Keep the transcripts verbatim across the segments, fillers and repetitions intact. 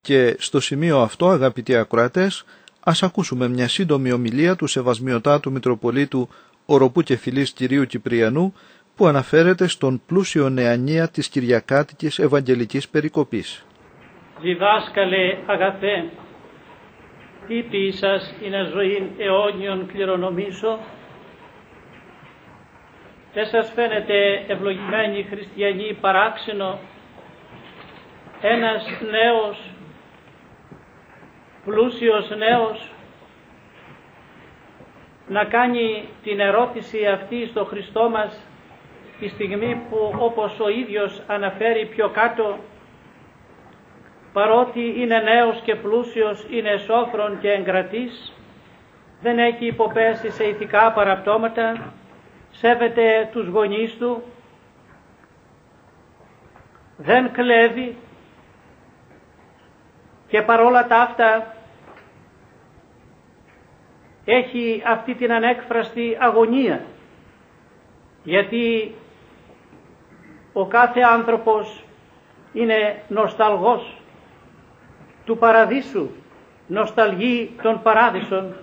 Και στο σημείο αυτό, αγαπητοί ακροατές, ας ακούσουμε μια σύντομη ομιλία του Σεβασμιωτάτου Μητροπολίτου Οροπού και Φιλής Κυρίου Κυπριανού, που αναφέρεται στον πλούσιο νεανία της Κυριακάτικης Ευαγγελικής Περικοπής. Διδάσκαλε αγαθέ, τι ποιήσας είναι ζωήν αιώνιον κληρονομήσω. Δεν σας φαίνεται, ευλογημένοι χριστιανοί, παράξενο ένας νέος, πλούσιος νέος, να κάνει την ερώτηση αυτή στο Χριστό μας τη στιγμή που, όπως ο ίδιος αναφέρει πιο κάτω, παρότι είναι νέος και πλούσιος, είναι σόφρον και εγκρατής, δεν έχει υποπέσει σε ηθικά παραπτώματα, σέβεται τους γονείς του, δεν κλέβει και παρόλα τα αυτά έχει αυτή την ανέκφραστη αγωνία, γιατί ο κάθε άνθρωπος είναι νοσταλγός του παραδείσου, νοσταλγεί των παράδεισων.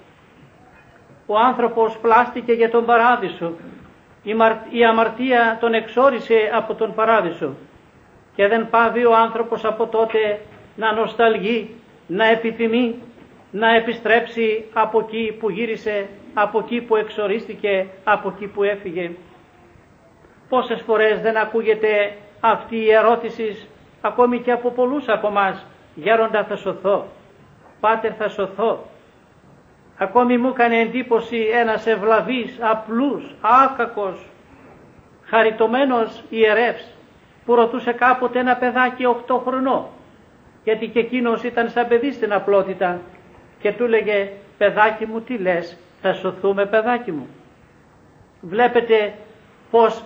Ο άνθρωπος πλάστηκε για τον παράδεισο, η αμαρτία τον εξόρισε από τον παράδεισο και δεν πάβει ο άνθρωπος από τότε να νοσταλγεί, να επιθυμεί να επιστρέψει από εκεί που γύρισε, από εκεί που εξορίστηκε, από εκεί που έφυγε. Πόσες φορές δεν ακούγεται αυτή η ερώτηση ακόμη και από πολλούς από εμάς: γέροντα, θα σωθώ, πάτερ, θα σωθώ. Ακόμη μου έκανε εντύπωση ένας ευλαβής, απλούς, άκακος, χαριτωμένος ιερεύς που ρωτούσε κάποτε ένα παιδάκι οκτώ χρονών, γιατί και εκείνος ήταν σαν παιδί στην απλότητα, και του λέγε: παιδάκι μου, τι λες, θα σωθούμε, παιδάκι μου? Βλέπετε πως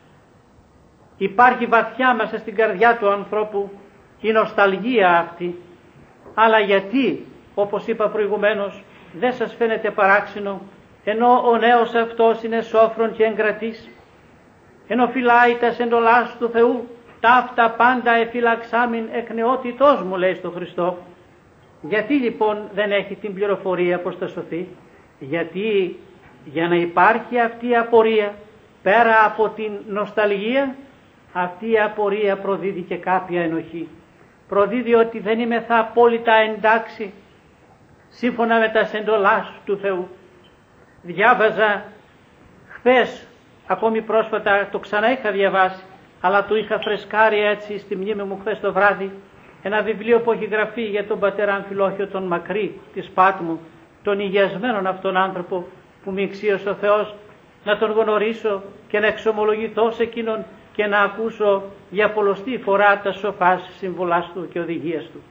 υπάρχει βαθιά μέσα στην καρδιά του ανθρώπου η νοσταλγία αυτή. Αλλά γιατί, όπως είπα προηγουμένως, δεν σας φαίνεται παράξενο, ενώ ο νέος αυτός είναι σόφρον και εγκρατής, ενώ φυλάει τα εντολάς του Θεού, ταύτα πάντα εφυλαξάμιν εκ νεότητός μου, λέει στο Χριστό. Γιατί λοιπόν δεν έχει την πληροφορία πως θα σωθεί? Γιατί για να υπάρχει αυτή η απορία, πέρα από την νοσταλγία, αυτή η απορία προδίδει και κάποια ενοχή. Προδίδει ότι δεν είμαι θα απόλυτα εντάξει σύμφωνα με τα εντολάς του Θεού. Διάβαζα χθες, ακόμη πρόσφατα το ξανά είχα διαβάσει, αλλά το είχα φρεσκάρει έτσι στη μνήμη μου χθες το βράδυ, ένα βιβλίο που έχει γραφεί για τον πατέρα Αμφιλόχιο τον Μακρύ της Πάτμου, τον υγιασμένον αυτόν άνθρωπο που με εξίωσε ο Θεός να τον γνωρίσω και να εξομολογηθώ σε εκείνον και να ακούσω για πολλοστή φορά τα σοφάς συμβουλάς του και οδηγίας του.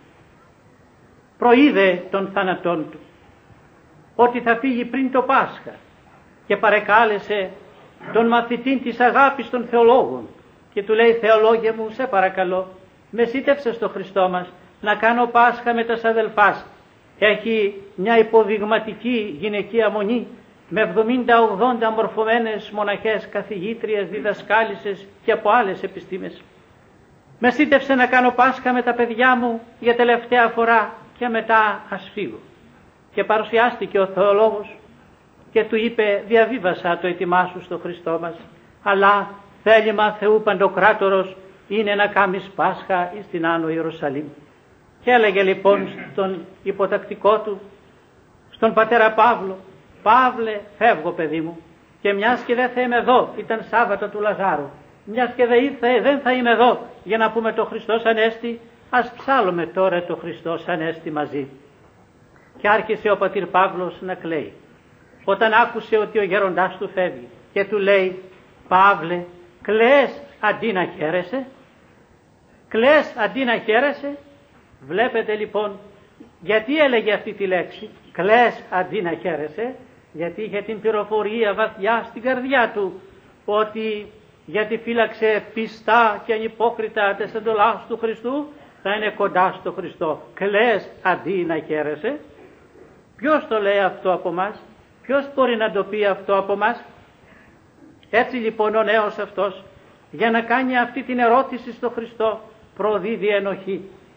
Προείδε των θανατών του ότι θα φύγει πριν το Πάσχα και παρεκάλεσε τον μαθητή της αγάπης των θεολόγων και του λέει: Θεολόγε μου, σε παρακαλώ, με σύντευσε στο Χριστό μας να κάνω Πάσχα με τα αδελφάς. Έχει μια υποδειγματική γυναικεία μονή με εβδομήντα ογδόντα μορφωμένες μοναχές, καθηγήτριες, διδασκάλισσες και από άλλες επιστήμες. Με σύντευσε να κάνω Πάσχα με τα παιδιά μου για τελευταία φορά και μετά ας φύγω. Και παρουσιάστηκε ο θεολόγος και του είπε: διαβίβασα το έτοιμά σου στο Χριστό μας, αλλά θέλημα Θεού Παντοκράτορος είναι να κάνεις Πάσχα στην Άνω Ιερουσαλήμ. Και έλεγε λοιπόν στον υποτακτικό του, στον πατέρα Παύλο: Παύλε, φεύγω παιδί μου, και μιας και δεν θα είμαι εδώ, ήταν Σάββατο του Λαζάρου, μιας και δεν θα είμαι εδώ για να πούμε το Χριστός Ανέστη, ας ψάλλουμε τώρα το Χριστός Ανέστη μαζί. Και άρχισε ο πατήρ Παύλος να κλαίει όταν άκουσε ότι ο γέροντάς του φεύγει και του λέει: Παύλε, κλαις αντί να χαίρεσαι? Κλαις αντί να χαίρεσαι? Βλέπετε λοιπόν γιατί έλεγε αυτή τη λέξη, κλαις αντί να χαίρεσαι? Γιατί είχε την πληροφορία βαθιά στην καρδιά του ότι γιατί φύλαξε πιστά και ανυπόκριτα τις εντολάς του Χριστού, θα είναι κοντά στο Χριστό. Κλαις αντί να χαίρεσαι? Ποιος το λέει αυτό από μας? Ποιος μπορεί να το πει αυτό από μας? Έτσι λοιπόν ο νέος αυτός, για να κάνει αυτή την ερώτηση στο Χριστό, προδίδει ενοχή. Και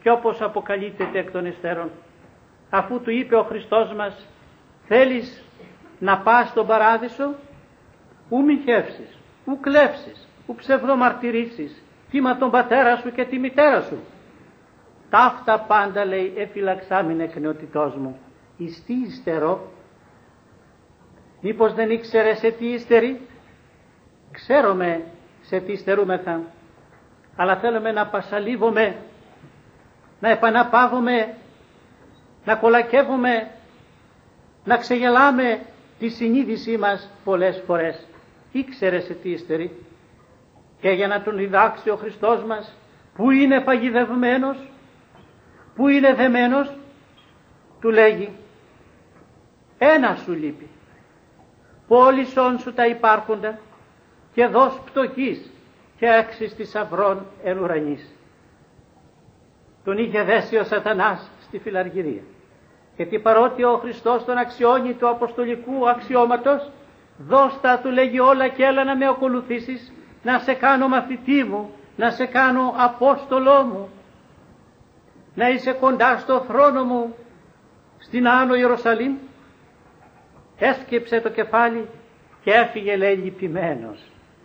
και όπως αποκαλύπτεται εκ των υστέρων. Αφού του είπε ο Χριστός μας, θέλεις να πας στον παράδεισο, ου μοιχεύσεις, ου κλέψεις, ου ψευδομαρτυρήσεις, θύμα τον πατέρα σου και τη μητέρα σου. Ταύτα πάντα, λέει, εφυλαξάμιν εκ νεότητός μου. Εις τι υστερώ? Μήπως δεν ήξερε σε τι υστερεί? Ξέρουμε σε τι υστερούμεθα, αλλά θέλουμε να πασαλίβουμε, να επαναπαύουμε, να κολακεύουμε, να ξεγελάμε τη συνείδησή μας πολλές φορές. Ήξερε σε τι υστερεί, και για να τον διδάξει ο Χριστός μας που είναι παγιδευμένος, που είναι δεμένος, του λέγει, ένα σου λείπει, πόλησον σου τα υπάρχοντα και δώσ' πτωχής και έξις της αυρών εν ουρανής. Τον είχε δέσει ο Σατανάς στη φιλαργυρία, γιατί παρότι ο Χριστός τον αξιώνει του αποστολικού αξιώματος, δώστα, του λέγει, όλα και έλα να με ακολουθήσεις, να σε κάνω μαθητή μου, να σε κάνω απόστολό μου, να είσαι κοντά στο θρόνο μου στην Άνω Ιερουσαλήμ. Έσκυψε το κεφάλι και έφυγε, λέει, λυπημένος.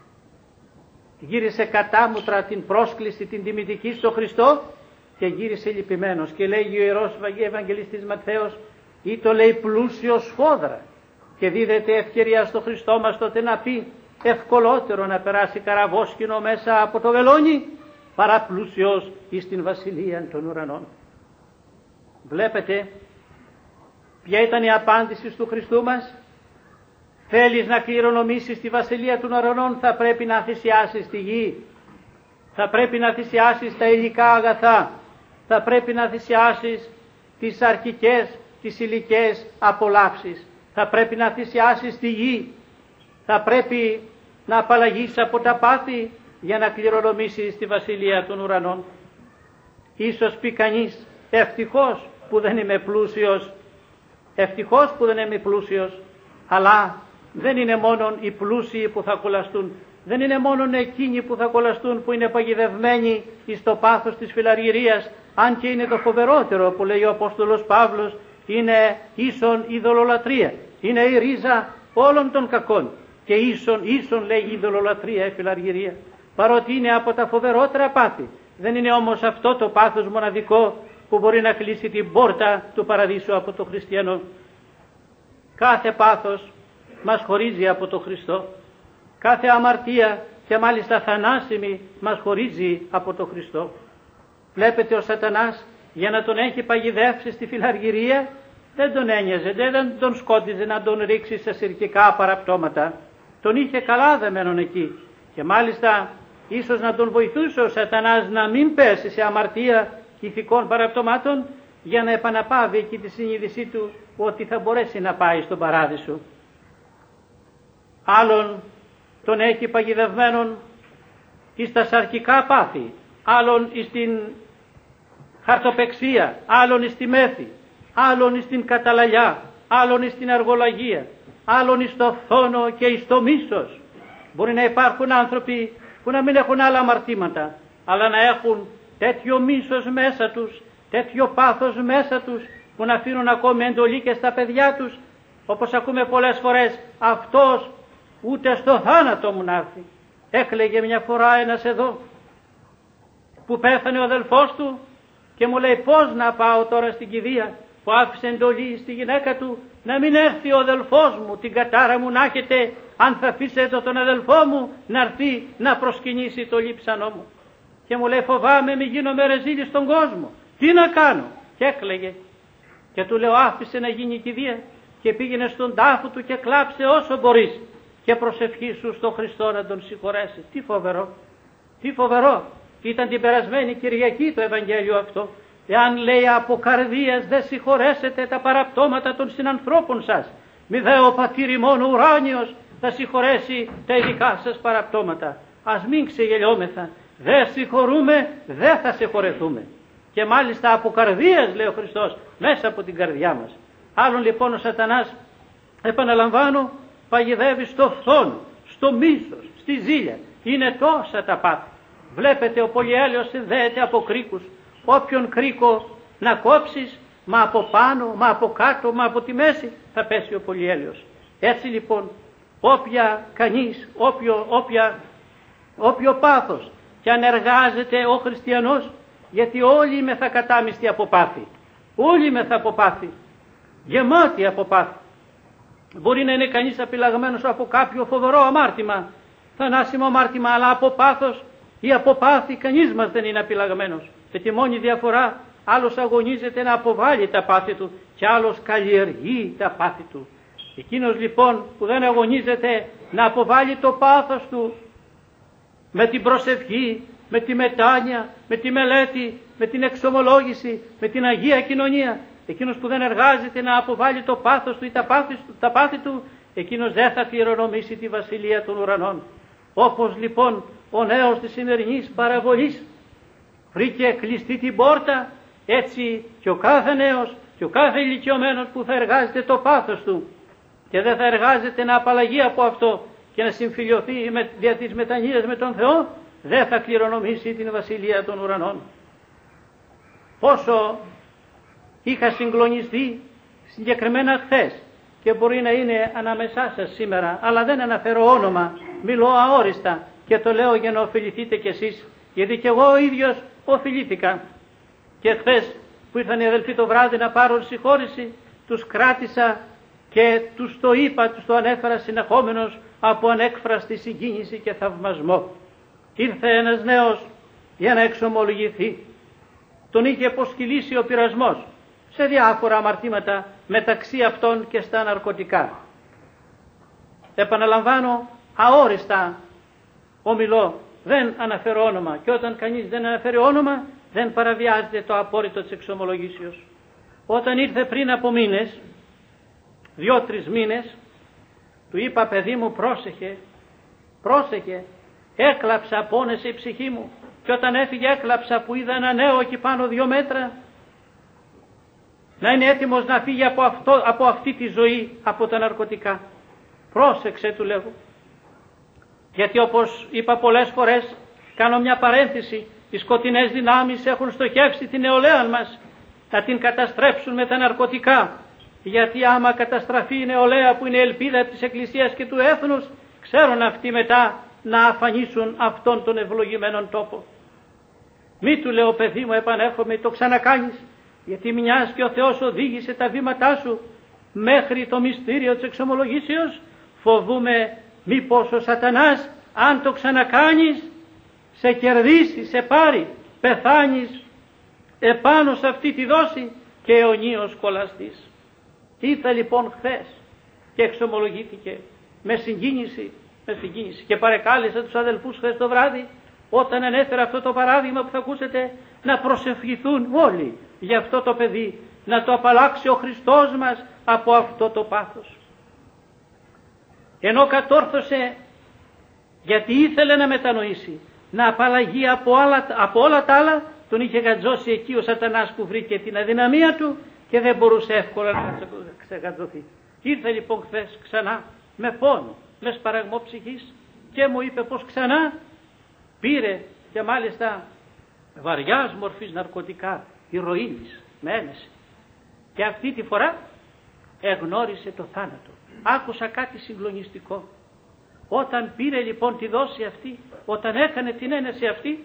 Γύρισε κατάμουτρα την πρόσκληση την τιμητική στο Χριστό και γύρισε λυπημένος. Και λέγει ο Ιερός Ευαγγελιστής Ματθαίος, ή το λέει πλούσιος σφόδρα, και δίδεται ευκαιρία στο Χριστό μας τότε να πει, ευκολότερο να περάσει καραβόσκηνο μέσα από το βελόνι παρά πλούσιος εις την βασιλεία των ουρανών. Βλέπετε ποια ήταν η απάντηση του Χριστού μας? Θέλεις να κληρονομήσεις τη βασιλεία των ουρανών, θα πρέπει να θυσιάσεις τη γη, θα πρέπει να θυσιάσεις τα υλικά αγαθά, θα πρέπει να θυσιάσεις τις αρχικές, τις υλικές απολαύσεις, θα πρέπει να θυσιάσεις τη γη, θα πρέπει να απαλλαγείς από τα πάθη για να κληρονομήσεις τη βασιλεία των ουρανών. Ίσως πει κανείς, ευτυχώς που δεν είμαι πλούσιος, ευτυχώς που δεν είμαι πλούσιος, αλλά δεν είναι μόνο οι πλούσιοι που θα κολλαστούν, δεν είναι μόνο εκείνοι που θα κολλαστούν που είναι παγιδευμένοι εις το πάθος της φιλαργυρίας, αν και είναι το φοβερότερο που λέει ο Απόστολος Παύλος, είναι ίσον ειδωλολατρία, είναι η ρίζα όλων των κακών, και ίσον, ίσον λέει η ειδωλολατρία, η φιλαργυρία, παρότι είναι από τα φοβερότερα πάθη. Δεν είναι όμως αυτό το πάθος μοναδικό που μπορεί να κλείσει την πόρτα του παραδείσου από το χριστιανό. Κάθε πάθος μας χωρίζει από το Χριστό, κάθε αμαρτία και μάλιστα θανάσιμη μας χωρίζει από το Χριστό. Βλέπετε, ο Σατανάς για να τον έχει παγιδεύσει στη φιλαργυρία δεν τον ένοιαζε, δεν τον σκότιζε να τον ρίξει σε συρκικά παραπτώματα. Τον είχε καλά δεμένον εκεί, και μάλιστα ίσως να τον βοηθούσε ο Σατανάς να μην πέσει σε αμαρτία ηθικών παραπτωμάτων, για να επαναπάβει εκεί τη συνείδησή του ότι θα μπορέσει να πάει στον παράδεισο. Άλλον τον έχει παγιδευμένον εις τα σαρκικά πάθη, άλλον εις την χαρτοπεξία, άλλον εις τη μέθη, άλλον εις την καταλαλιά, άλλον εις την αργολαγία, άλλον εις το φθόνο και εις το μίσος. Μπορεί να υπάρχουν άνθρωποι που να μην έχουν άλλα αμαρτήματα, αλλά να έχουν τέτοιο μίσος μέσα τους, τέτοιο πάθος μέσα τους, που να αφήνουν ακόμη εντολή και στα παιδιά τους, όπως ακούμε πολλές φορές, αυτός ούτε στο θάνατο μου να έρθει. Έκλαιγε μια φορά ένας εδώ που πέθανε ο αδελφός του και μου λέει, πώς να πάω τώρα στην κηδεία, που άφησε εντολή στη γυναίκα του να μην έρθει ο αδελφός μου, την κατάρα μου να έχετε, αν θα αφήσετε τον αδελφό μου να έρθει να προσκυνήσει το λείψανό μου. Και μου λέει, φοβάμαι μη γίνομαι ρεζίλη στον κόσμο, τι να κάνω? Και έκλαιγε. Και του λέω, άφησε να γίνει η κηδεία και πήγαινε στον τάφο του και κλάψε όσο μπορείς και προσευχήσου στο Χριστό να τον συγχωρέσει. Τι φοβερό, τι φοβερό. Ήταν την περασμένη Κυριακή το Ευαγγέλιο αυτό. Εάν λέει από καρδίας δεν συγχωρέσετε τα παραπτώματα των συνανθρώπων σας, μη δε ο πατήρ ημών ουράνιος θα συγχωρέσει τα ειδικά σας παραπτώματα. Ας μην ξεγελιόμεθα, δεν συγχωρούμε, δεν θα συγχωρεθούμε. Και μάλιστα από καρδίας, λέει ο Χριστός, μέσα από την καρδιά μας. Άλλον λοιπόν ο Σατανάς, επαναλαμβάνω, παγιδεύει στο φθόνο, στο μίσος, στη ζήλια. Είναι τόσα τα πάθη. Βλέπετε, ο Πολυέλεος συνδέεται από κρίκους, όποιον κρίκο να κόψεις, μα από πάνω, μα από κάτω, μα από τη μέση θα πέσει ο πολυέλαιος. Έτσι λοιπόν, όποια κανείς, όποιο, όποια, όποιο πάθος και αν εργάζεται ο χριστιανός, γιατί όλοι είμαι θα κατάμειστοι από πάθη, όλοι είμαι θα από πάθη, γεμάτοι από πάθη. Μπορεί να είναι κανείς απειλαγμένος από κάποιο φοβερό αμάρτημα, θανάσιμο αμάρτημα, αλλά από πάθος ή από πάθη κανείς μας δεν είναι απειλαγμένος. Και τη μόνη διαφορά, άλλος αγωνίζεται να αποβάλει τα πάθη του και άλλος καλλιεργεί τα πάθη του. Εκείνος λοιπόν που δεν αγωνίζεται να αποβάλει το πάθος του με την προσευχή, με τη μετάνοια, με τη μελέτη, με την εξομολόγηση, με την Αγία Κοινωνία, εκείνος που δεν εργάζεται να αποβάλει το πάθος του ή τα πάθη, τα πάθη του, εκείνος δεν θα κληρονομήσει τη Βασιλεία των Ουρανών. Όπως λοιπόν ο νέος της σημερινής παραβολής βρήκε κλειστή την πόρτα, έτσι και ο κάθε νέος και ο κάθε ηλικιωμένος που θα εργάζεται το πάθος του και δεν θα εργάζεται να απαλλαγεί από αυτό και να συμφιλιωθεί με, δια της μετανοίας με τον Θεό, δεν θα κληρονομήσει την Βασιλεία των Ουρανών. Πόσο είχα συγκλονιστεί συγκεκριμένα χθες και μπορεί να είναι ανάμεσά σας σήμερα, αλλά δεν αναφέρω όνομα, μιλώ αόριστα και το λέω για να ωφεληθείτε κι εσείς, γιατί κι εγώ ο ίδιος ωφελήθηκα. Και χθες που ήρθαν οι αδελφοί το βράδυ να πάρουν συγχώρηση, τους κράτησα και τους το είπα, τους το ανέφερα συνεχόμενος από ανέκφραστη συγκίνηση και θαυμασμό. Ήρθε ένας νέος για να εξομολογηθεί. Τον είχε αποσκυλήσει ο πειρασμός σε διάφορα αμαρτήματα, μεταξύ αυτών και στα ναρκωτικά. Επαναλαμβάνω, αόριστα ομιλώ, δεν αναφέρω όνομα, και όταν κανείς δεν αναφέρει όνομα δεν παραβιάζεται το απόρριτο της εξομολογήσεως. Όταν ήρθε πριν από μήνες, δυο-τρεις μήνες, του είπα, παιδί μου, πρόσεχε, πρόσεχε, έκλαψα, πόνεσε η ψυχή μου, και όταν έφυγε έκλαψα που είδα ένα νέο εκεί πάνω δύο μέτρα να είναι έτοιμος να φύγει από, αυτό, από αυτή τη ζωή, από τα ναρκωτικά. Πρόσεξε, του λέγω, γιατί όπως είπα πολλές φορές, κάνω μια παρένθεση, οι σκοτεινές δυνάμεις έχουν στοχεύσει την νεολαία μας να την καταστρέψουν με τα ναρκωτικά, γιατί άμα καταστραφεί η νεολαία που είναι η ελπίδα της Εκκλησίας και του έθνους, ξέρουν αυτοί μετά να αφανίσουν αυτόν τον ευλογημένον τόπο. Μη, του λέω, παιδί μου, επανέρχομαι, το ξανακάνεις, γιατί μιας και ο Θεός οδήγησε τα βήματά σου μέχρι το μυστήριο της εξομολογήσεως, φοβούμε μήπως ο σατανάς, αν το ξανακάνεις, σε κερδίσει, σε πάρει, πεθάνεις επάνω σε αυτή τη δόση και αιωνίως κολλαστής. Ήρθε λοιπόν χθες και εξομολογήθηκε με συγκίνηση, με συγκίνηση και παρεκάλεσα τους αδελφούς χθες το βράδυ, όταν ανέφερα αυτό το παράδειγμα που θα ακούσετε, να προσευχηθούν όλοι για αυτό το παιδί, να το απαλλάξει ο Χριστός μας από αυτό το πάθος. Ενώ κατόρθωσε, γιατί ήθελε να μετανοήσει, να απαλλαγεί από, άλλα, από όλα τα άλλα, τον είχε γατζώσει εκεί ο σατανάς που βρήκε την αδυναμία του και δεν μπορούσε εύκολα να ξεγατζωθεί. Ήρθε λοιπόν χθες ξανά με πόνο, με σπαραγμό ψυχής και μου είπε πως ξανά πήρε, και μάλιστα βαριάς μορφής ναρκωτικά, ηρωίνης, με ένεση. Και αυτή τη φορά εγνώρισε το θάνατο. Άκουσα κάτι συγκλονιστικό. Όταν πήρε λοιπόν τη δόση αυτή, όταν έκανε την ένεση αυτή,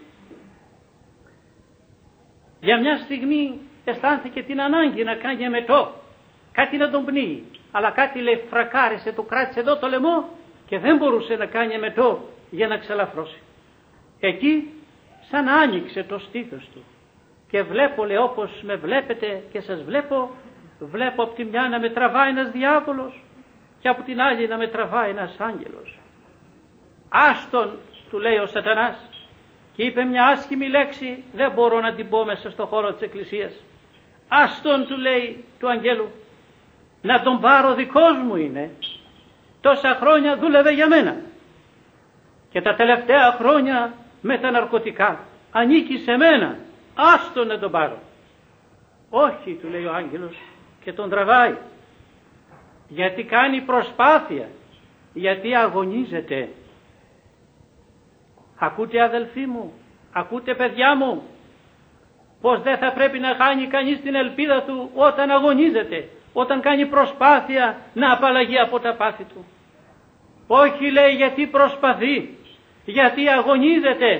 για μια στιγμή αισθάνθηκε την ανάγκη να κάνει εμετό, κάτι να τον πνίγει, αλλά κάτι, λέει, φρακάρισε, το κράτησε εδώ το λαιμό και δεν μπορούσε να κάνει εμετό για να ξελαφρώσει. Εκεί σαν άνοιξε το στήθος του και βλέπω, λέει, όπως με βλέπετε και σας βλέπω, βλέπω από τη μια να με τραβάει ένας διάβολος και από την άλλη να με τραβάει ένας άγγελος. Άστον, του λέει ο σατανάς, και είπε μια άσχημη λέξη, δεν μπορώ να την πω μέσα στο χώρο της Εκκλησίας. Άστον, του λέει του αγγέλου, να τον πάρω, δικός μου είναι. Τόσα χρόνια δούλευε για μένα και τα τελευταία χρόνια με τα ναρκωτικά ανήκει σε μένα. Άστον να τον πάρω. Όχι, του λέει ο άγγελος και τον τραβάει, γιατί κάνει προσπάθεια, γιατί αγωνίζεται. Ακούτε, αδελφοί μου, ακούτε, παιδιά μου, πως δεν θα πρέπει να χάνει κανείς την ελπίδα του όταν αγωνίζεται, όταν κάνει προσπάθεια να απαλλαγεί από τα πάθη του. Όχι, λέει, γιατί προσπαθεί, γιατί αγωνίζεται.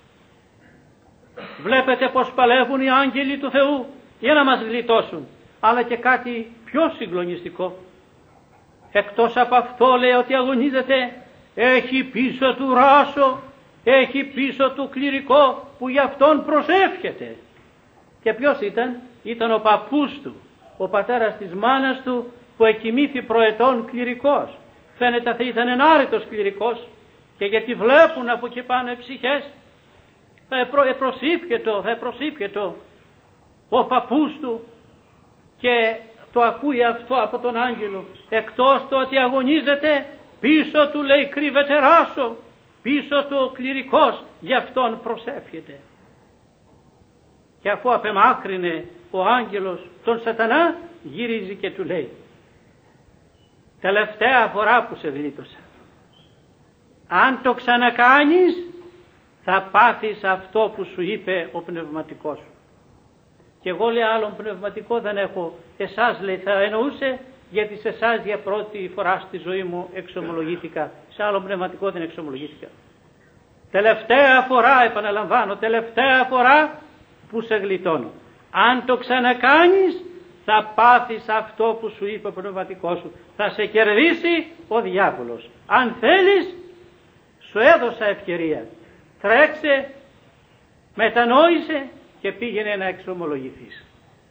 Βλέπετε πως παλεύουν οι άγγελοι του Θεού για να μας γλιτώσουν. Αλλά και κάτι πιο συγκλονιστικό. Εκτός από αυτό, λέει, ότι αγωνίζεται, έχει πίσω του ράσο, έχει πίσω του κληρικό που γι' αυτόν προσεύχεται. Και ποιος ήταν? Ήταν ο παππούς του, ο πατέρας της μάνας του, που εκοιμήθη προετών κληρικός. Φαίνεται θα ήταν ένα άρρητος κληρικός, και γιατί βλέπουν από εκεί πάνω οι ψυχές, θα προσήφιετο, θα προσήφιετο ο παππούς του, και το ακούει αυτό από τον άγγελο. Εκτός το ότι αγωνίζεται, πίσω του, λέει, κρύβεται ράσο, πίσω του ο κληρικός, γι' αυτόν προσεύχεται. Και αφού απεμάκρυνε ο άγγελος τον σατανά, γυρίζει και του λέει: τελευταία φορά που σε γλίτωσα, αν το ξανακάνεις θα πάθεις αυτό που σου είπε ο πνευματικός σου. Και εγώ, λέει, άλλον πνευματικό δεν έχω. Εσάς, λέει, θα εννοούσε, γιατί σε εσάς για πρώτη φορά στη ζωή μου εξομολογήθηκα. Σε άλλον πνευματικό δεν εξομολογήθηκα. Τελευταία φορά, επαναλαμβάνω, τελευταία φορά που σε γλιτώνω. Αν το ξανακάνεις θα πάθεις αυτό που σου είπε ο πνευματικός σου. Θα σε κερδίσει ο διάβολος. Αν θέλεις, σου έδωσα ευκαιρία. Τρέξε, μετανόησε και πήγαινε να εξομολογηθείς.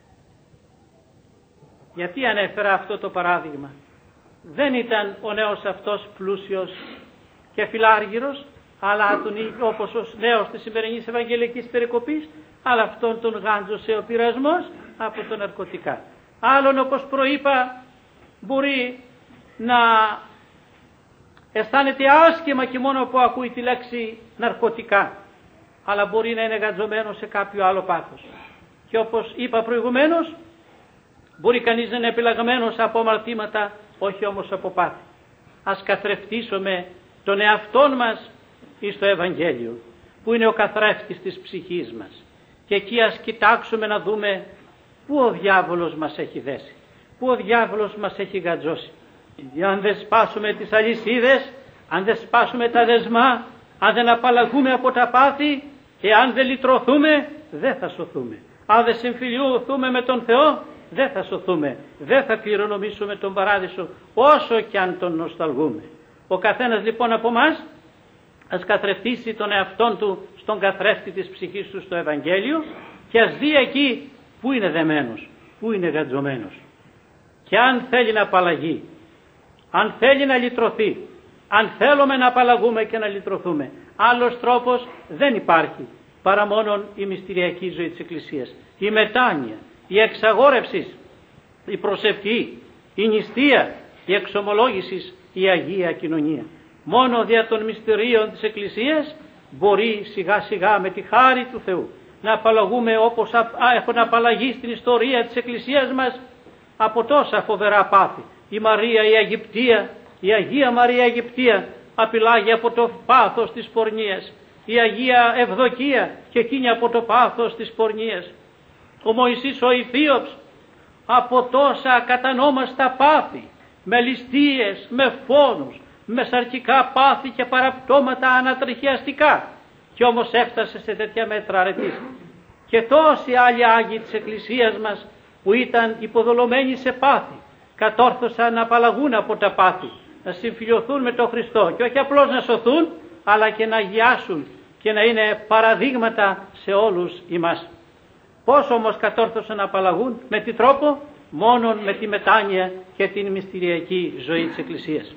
Γιατί ανέφερα αυτό το παράδειγμα? Δεν ήταν ο νέος αυτός πλούσιος και φιλάργυρος, αλλά τον, όπως ο νέος της σημερινής Ευαγγελικής περικοπής, αλλά αυτόν τον γάντζωσε ο πειρασμός από τα ναρκωτικά. Άλλον, όπως προείπα, μπορεί να αισθάνεται άσχημα και μόνο που ακούει τη λέξη ναρκωτικά, αλλά μπορεί να είναι γαντζωμένο σε κάποιο άλλο πάθος. Και όπως είπα προηγουμένως, μπορεί κανείς να είναι επιλαγμένος από αμαρτήματα, όχι όμως από πάθη. Ας καθρεφτίσουμε τον εαυτόν μας εις το Ευαγγέλιο, που είναι ο καθρέφτης της ψυχής μας. Και εκεί ας κοιτάξουμε να δούμε πού ο διάβολος μας έχει δέσει, πού ο διάβολος μας έχει γαντζώσει. Αν δεν σπάσουμε τις αλυσίδες, αν δεν σπάσουμε τα δεσμά, αν δεν απαλλαγούμε από τα πάθη, και αν δεν λυτρωθούμε, δεν θα σωθούμε. Αν δεν συμφιλιωθούμε με τον Θεό, δεν θα σωθούμε. Δεν θα κληρονομήσουμε τον παράδεισο, όσο και αν τον νοσταλγούμε. Ο καθένας λοιπόν από εμάς ας καθρεφτίσει τον εαυτόν του στον καθρέφτη της ψυχής του στο Ευαγγέλιο, και ας δει εκεί που είναι δεμένος, που είναι γαντζωμένος. Και αν θέλει να απαλλαγεί, αν θέλει να λυτρωθεί, αν θέλουμε να απαλλαγούμε και να λυτρωθούμε, άλλος τρόπος δεν υπάρχει παρά μόνον η μυστηριακή ζωή της Εκκλησίας. Η μετάνοια, η εξαγόρευση, η προσευχή, η νηστεία, η εξομολόγηση, η Αγία Κοινωνία. Μόνο δια των μυστηρίων της Εκκλησίας μπορεί σιγά σιγά με τη χάρη του Θεού να απαλλαγούμε, όπως έχουν απαλλαγεί στην ιστορία της Εκκλησίας μας από τόσα φοβερά πάθη. Η Μαρία η Αιγυπτία, η Αγία Μαρία Αιγυπτία απειλάγει από το πάθος της πορνείας. Η Αγία Ευδοκία και εκείνη από το πάθος της πορνείας. Ο Μωυσής ο Ιθίωψ από τόσα κατανόμαστα πάθη, με ληστείες, με φόνους, με σαρκικά πάθη και παραπτώματα ανατριχιαστικά, και όμως έφτασε σε τέτοια μέτρα αρετής. Και τόσοι άλλοι Άγιοι της Εκκλησίας μας που ήταν υποδολωμένοι σε πάθη, κατόρθωσαν να απαλλαγούν από τα πάθη, να συμφιλιωθούν με τον Χριστό, και όχι απλώς να σωθούν, αλλά και να αγιάσουν και να είναι παραδείγματα σε όλους εμάς. Πώς όμως κατόρθωσαν να απαλλαγούν? Με τι τρόπο? Μόνον με τη μετάνοια και την μυστηριακή ζωή της Εκκλησίας.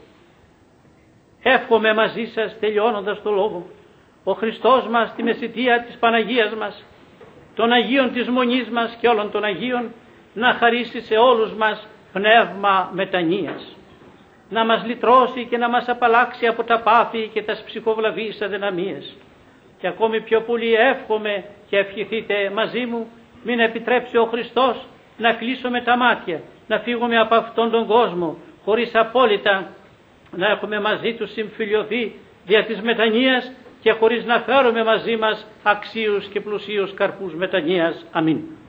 Εύχομαι μαζί σας, τελειώνοντας το λόγο, ο Χριστός μας τη μεσιτεία της Παναγίας μας, των Αγίων της Μονής μας και όλων των Αγίων, να χαρίσει σε όλους μας πνεύμα μετανοίας, να μας λυτρώσει και να μας απαλλάξει από τα πάθη και τα ψυχοβλαβείς αδυναμίες. Και ακόμη πιο πολύ εύχομαι και ευχηθείτε μαζί μου, μην επιτρέψει ο Χριστός να κλείσουμε τα μάτια, να φύγουμε από αυτόν τον κόσμο χωρίς απόλυτα να έχουμε μαζί του συμφιλιωθεί δια της μετανοίας και χωρίς να φέρουμε μαζί μας αξίους και πλουσίους καρπούς μετανοίας. Αμήν.